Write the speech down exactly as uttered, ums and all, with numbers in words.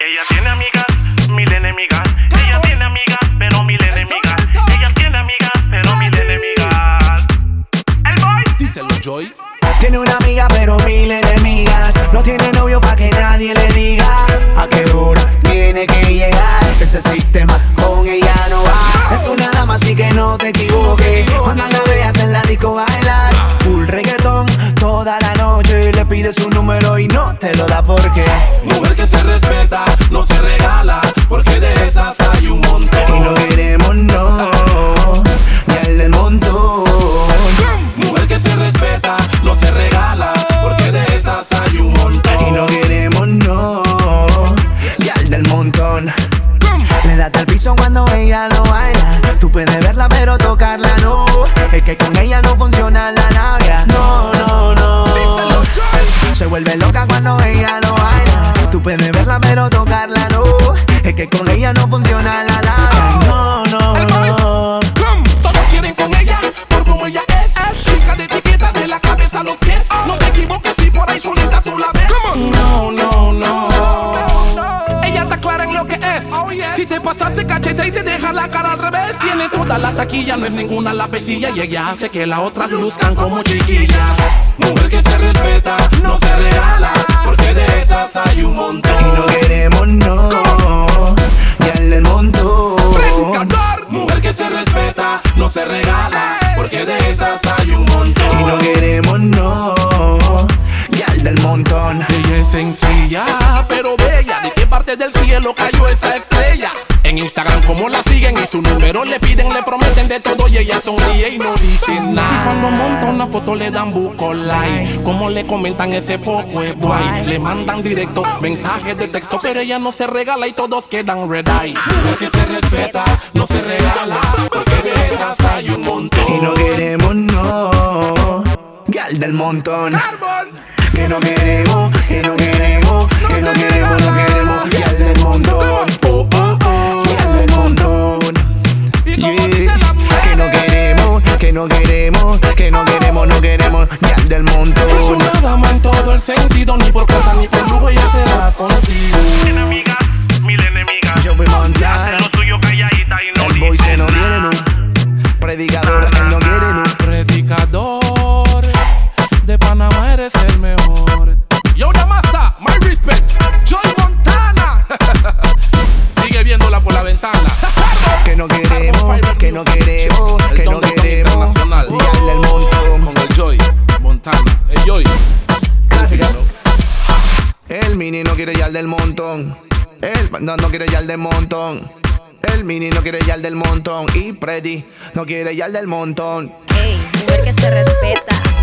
Ella tiene amigas, mil enemigas. Ella tiene amigas, pero mil enemigas. Ella tiene amigas, pero mil enemigas. El boy, díselo, Joy. Tiene una amiga pero mil enemigas. No tiene novio pa' que nadie le diga a qué hora tiene que llegar. Ese sistema con ella no va. Es una dama así que no te equivoques. Cuando la veas en la disco bailar full reggaetón toda la noche. Le pides su número y no te lo da porque mujer que se respeta, no se regala, porque de esas hay un montón. Y no queremos no, ni el del montón. Mujer que se respeta, no se regala, porque de esas hay un montón. Y no queremos no, ni el del montón. Le das al piso cuando ella lo baila. Tú puedes verla pero tocarla no. Es que con ella no funciona la labia. No, no, no. Se vuelve loca cuando ella lo baila. Tú puedes verla pero tocarla no. Es que con ella no funciona la labia. No, no, no. Todos quieren con ella por como ella es. Chica de etiqueta de la cabeza a los pies. No te equivoques si por ahí solita tú la ves. No, no, no. Ella está clara en lo que es. Si te pasaste cachete y te deja la cara al revés. Tiene toda la taquilla, no es ninguna la pesilla. Y ella hace que las otras luzcan como chiquillas. Mujer que se respeta, no se regala, porque de esas hay un montón. Y no queremos no, ni el del montón. Mujer que se respeta, no se regala, porque de esas hay un montón. Y no queremos no, ni el del montón. Ella es sencilla, pero bella. ¿De qué parte del cielo cayó esa estrella? En Instagram como la siguen y su número le piden, le prometen de todo y ella sonríe y no dice nada. Y cuando monta una foto le dan buco like. Como le comentan ese poco es guay. Le mandan directo mensajes de texto, pero ella no se regala y todos quedan red eye. Mujer que se respeta, no se regala, porque de esas hay un montón. Y no queremos no, gal del montón. Que no queremos, que no queremos, que no queremos, no queremos, gal del montón. Oh, oh, oh, gal del montón. Yeah. Que no queremos, que no queremos, que no queremos, no queremos, gal del montón. Es una dama en todo el sentido, ni por cosa ni por lujo ella se va contigo. tiene amigas, mil enemigas. Yo voy a montar. Hace lo tuyo calladita y no El boy se no dice quiere nada. no. Predicador, él no quiere no. Predicador de Panamá, eres el mejor. Yo la masta, my respect, Joy Montana. Sigue viéndola por la ventana. Que no queremos, que no queremos, El que don no del don queremos. internacional. Gal del montón. Con el Joy Montana. El Joy. Clásica. El mini no quiere ya el del montón. El no, no quiere ya el del montón. El mini no quiere ya el del montón. Y Freddy no quiere ya el del montón. Ey, mujer que se respeta.